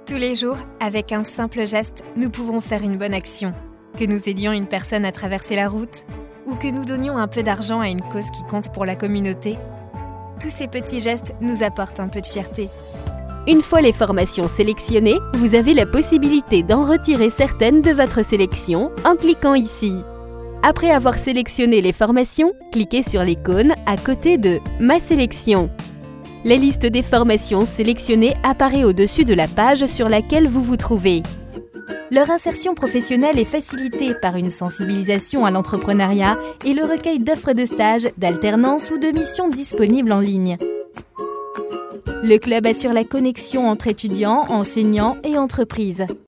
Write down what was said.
Tous les jours, avec un simple geste, nous pouvons faire une bonne action. Que nous aidions une personne à traverser la route ou que nous donnions un peu d'argent à une cause qui compte pour la communauté, tous ces petits gestes nous apportent un peu de fierté. Une fois les formations sélectionnées, vous avez la possibilité d'en retirer certaines de votre sélection en cliquant ici. Après avoir sélectionné les formations, cliquez sur l'icône à côté de « Ma sélection ». La liste des formations sélectionnées apparaît au-dessus de la page sur laquelle vous vous trouvez. Leur insertion professionnelle est facilitée par une sensibilisation à l'entrepreneuriat et le recueil d'offres de stages, d'alternance ou de missions disponibles en ligne. Le club assure la connexion entre étudiants, enseignants et entreprises.